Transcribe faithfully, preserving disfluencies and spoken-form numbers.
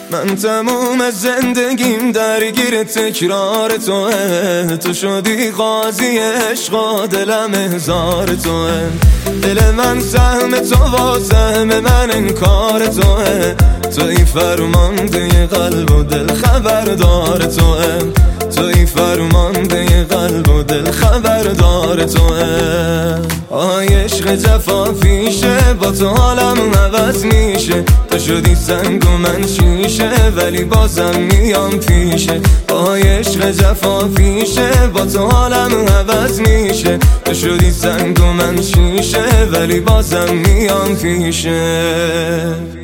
من تموم زندگیم درگیر تکرار توه، تو شدی قاضی عشق و دلم هزار توه. دل من سهم تو و سهم من انکار توه، توی فرمانده قلب و دل خبردار توه، توی فرمانده قلب و دل خبردار توه. آی عشق جفا پیشه، با تو حالم عوض میشه، تو شدی سنگ و من شیشه ولی بازم میام پیشه. آی عشق جفا پیشه، با تو حالم عوض میشه، تو شدی سنگ و من شیشه ولی بازم میام پیشه.